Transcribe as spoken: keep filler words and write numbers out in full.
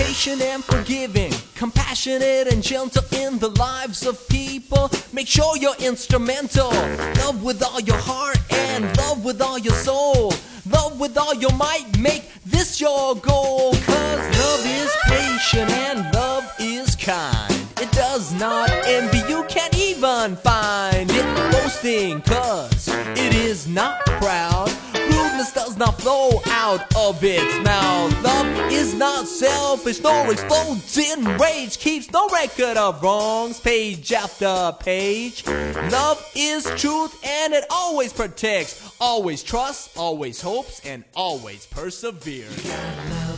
patient and forgiving, compassionate and gentle in the lives of people. Make sure you're instrumental. Love with all your heart and love with all your soul. Love with all your might, make this your goal. Cause love is patient and love is kind. It does not envy, you can't even find it boasting, cause it is not proud. Rudeness does not flow out of its mouth. Love is not selfish, nor explodes in rage. Keeps no record of wrongs, page after page. Love is truth and it always protects. Always trusts, always hopes, and always perseveres.